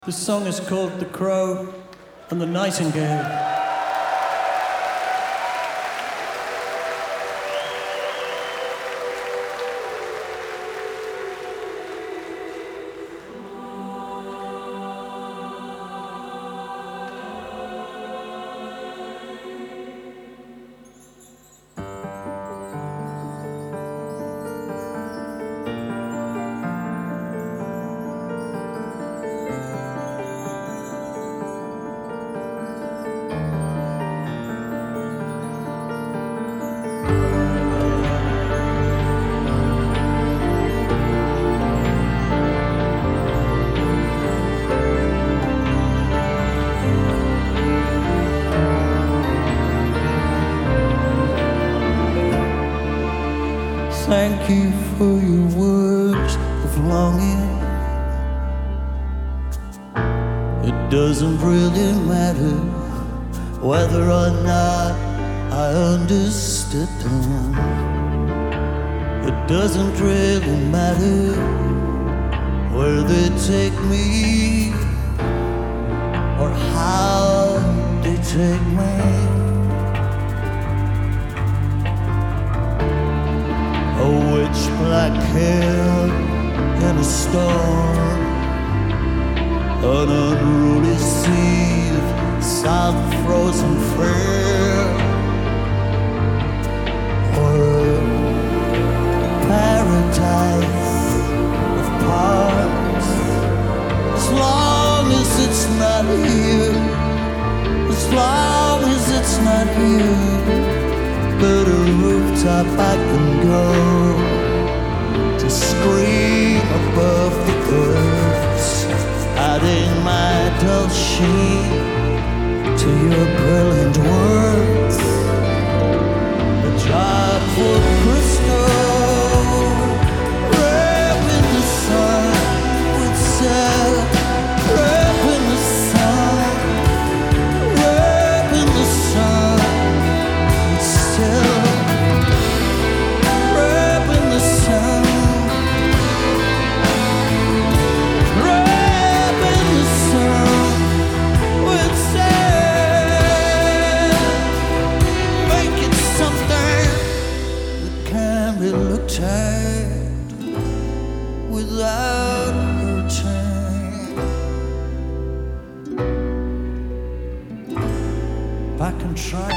The song is called The Crow and the Nightingale. Thank you for your words of longing. It doesn't really matter whether or not I understood them. It doesn't really matter where they take me or how they take me. A witch black hair in a storm, an unruly sea of south frozen fear, or a paradise of parts. As long as it's not here, as long as it's not here, but a rooftop I can go to scream above the birds, adding my dull sheen to your brilliant words. A job for crystal, wrap in the sun with sail, wrap in the sun, wrap in the sun. Wrap in the sun, wrap in the sun with sand. Make it something that can be looked at without hurting. I can try.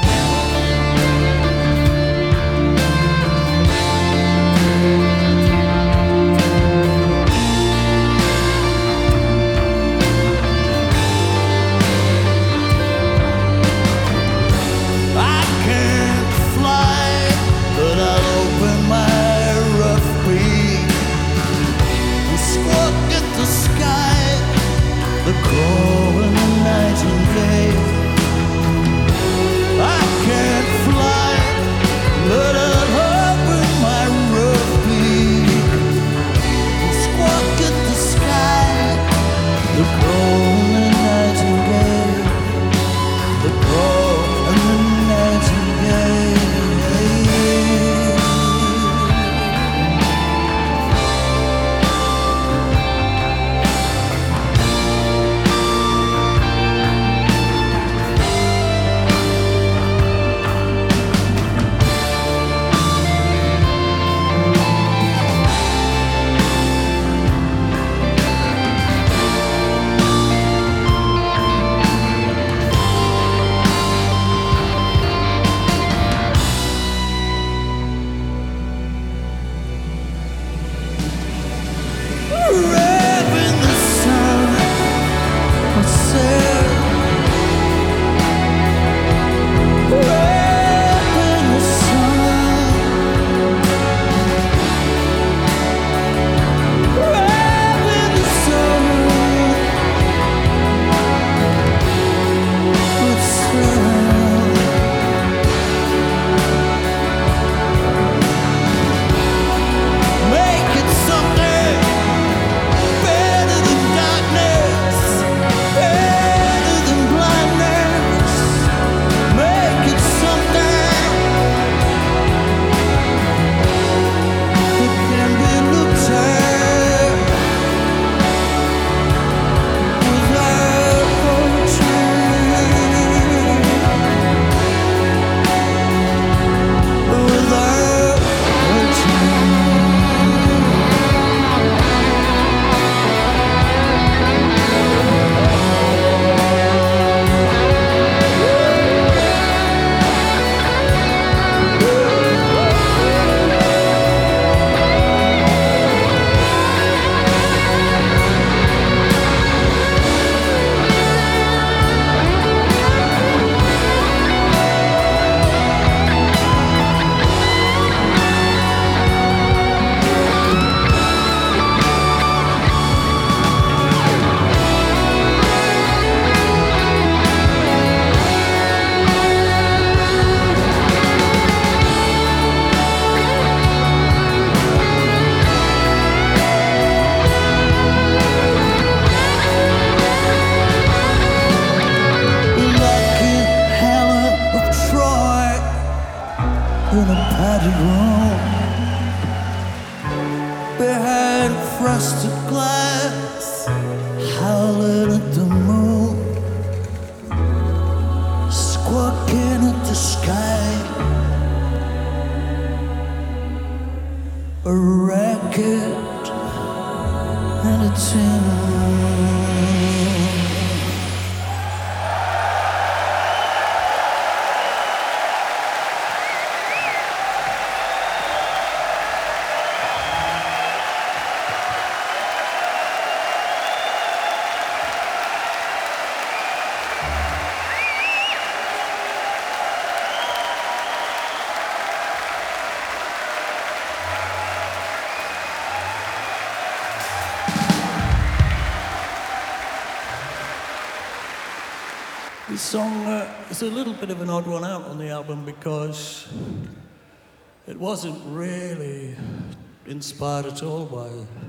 This song is a little bit of an odd one out on the album because it wasn't really inspired at all by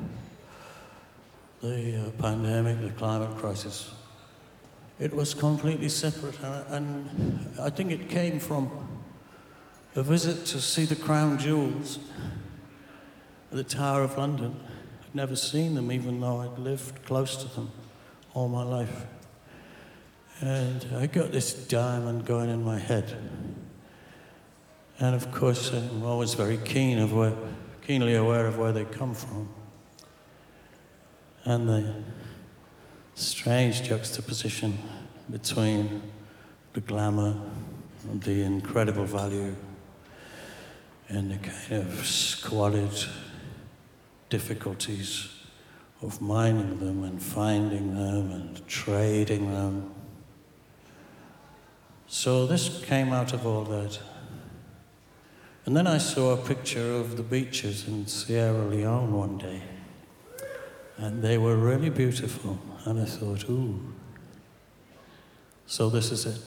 the pandemic, the climate crisis. It was completely separate, and I think it came from a visit to see the Crown Jewels at the Tower of London. I'd never seen them, even though I'd lived close to them all my life. And I got this diamond going in my head. And of course, I'm always very keenly aware of where they come from. And the strange juxtaposition between the glamour and the incredible value and the kind of squalid difficulties of mining them and finding them and trading them. So this came out of all that. And then I saw a picture of the beaches in Sierra Leone one day. And they were really beautiful. And I thought, ooh. So this is it.